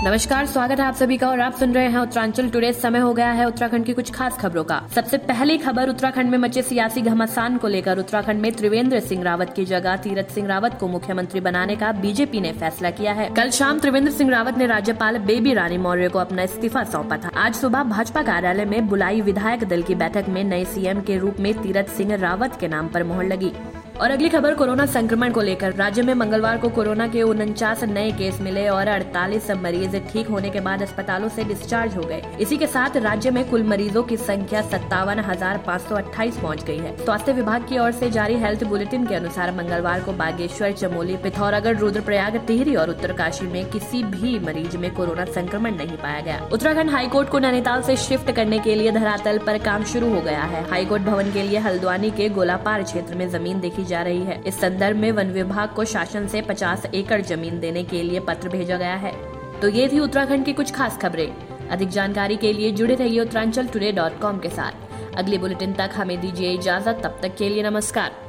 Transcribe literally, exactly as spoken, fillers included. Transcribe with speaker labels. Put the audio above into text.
Speaker 1: नमस्कार, स्वागत है आप सभी का और आप सुन रहे हैं उत्तरांचल टुडे। समय हो गया है उत्तराखंड की कुछ खास खबरों का। सबसे पहली खबर उत्तराखंड में मचे सियासी घमासान को लेकर। उत्तराखंड में त्रिवेंद्र सिंह रावत की जगह तीरथ सिंह रावत को मुख्यमंत्री बनाने का बीजेपी ने फैसला किया है। कल शाम त्रिवेंद्र सिंह रावत ने राज्यपाल बेबी रानी मौर्य को अपना इस्तीफा सौंपा था। आज सुबह भाजपा कार्यालय में बुलाई विधायक दल की बैठक में नए सीएम के रूप में तीरथ सिंह रावत के नाम पर मोहर लगी। और अगली खबर कोरोना संक्रमण को लेकर। राज्य में मंगलवार को कोरोना के उनचास नए केस मिले और अड़तालीस मरीज ठीक होने के बाद अस्पतालों से डिस्चार्ज हो गए। इसी के साथ राज्य में कुल मरीजों की संख्या सत्तावन हजार पाँच सौ अट्ठाईस पहुँच गई है। स्वास्थ्य विभाग की ओर से जारी हेल्थ बुलेटिन के अनुसार मंगलवार को बागेश्वर, चमोली, पिथौरागढ़, रुद्रप्रयाग, टिहरी और उत्तरकाशी में किसी भी मरीज में कोरोना संक्रमण नहीं पाया गया। उत्तराखंड हाईकोर्ट को नैनीताल से शिफ्ट करने के लिए धरातल पर काम शुरू हो गया है। हाईकोर्ट भवन के लिए हल्द्वानी के गोलापार क्षेत्र में जमीन देखी जा रही है। इस संदर्भ में वन विभाग को शासन से पचास एकड़ जमीन देने के लिए पत्र भेजा गया है। तो ये थी उत्तराखंड की कुछ खास खबरें। अधिक जानकारी के लिए जुड़े रहिए उत्तरांचल टुडे डॉट कॉम के साथ। अगली बुलेटिन तक हमें दीजिए इजाजत, तब तक के लिए नमस्कार।